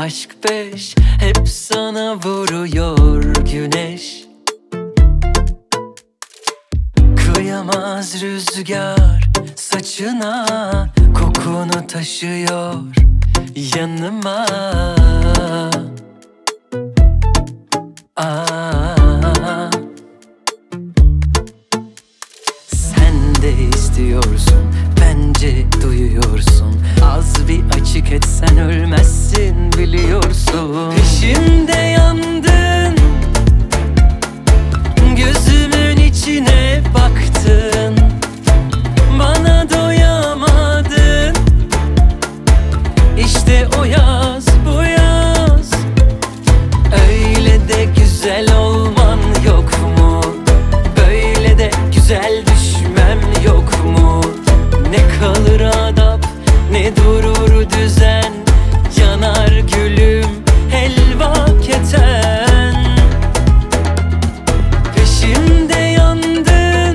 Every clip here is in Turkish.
aşk peş, hep sana vuruyor güneş. Kıyamaz rüzgar saçına, kokunu taşıyor yanıma. Sen de istiyorsun, bence duyuyorsun. Az bir açık etsen ölmezsin biliyorsun. Peşimde yandın, gözümün içine baktın, bana doyamadın. İşte o yaz, bu yaz, öyle de güzel olman yok mu? Böyle de güzel düşmem yok mu? Ne kalır adap, ne durur düzen, yanar gülüm helva keten. Peşimde yandın,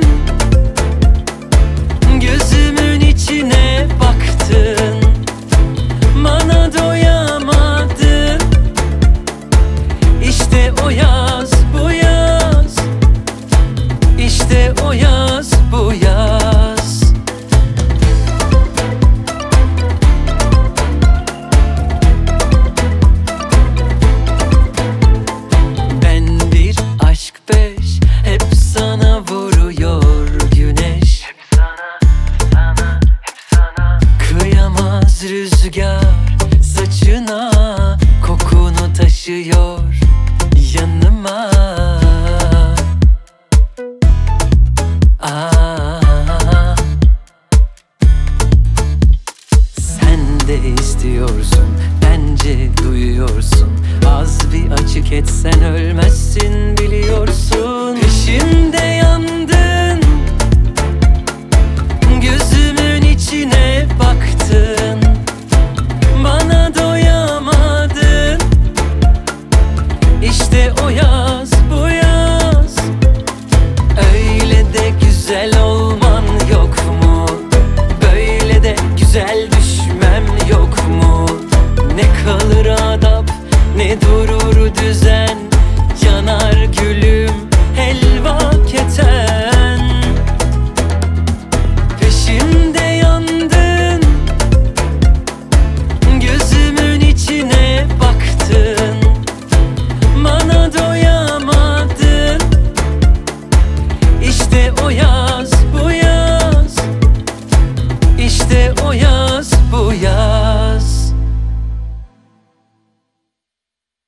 gözümün içine baktın, bana doyamadın. İşte o yaz, bu yaz, işte o yaz, bu yaz. Ben bir aşk peş, hep sana vuruyor güneş. Hep sana, hep sana. Kıyamaz rüzgar saçına, kokunu taşıyor yanıma. Sen de istiyorsun, bence duyuyorsun. Az bir açık etsen ölmezsin biliyorsun. Peşimde yandın, gözümün içine baktın, bana doyamadın. İşte o yaz, bu yaz, öyle de güzel olman yok mu? Böyle de güzel düşmem yok mu? Ne kalır adap, ne durur düzen, yanar gülüm helva keten. Peşimde yandın, gözümün içine baktın, bana doyamadın. İşte o yaz, bu yaz, işte o yaz,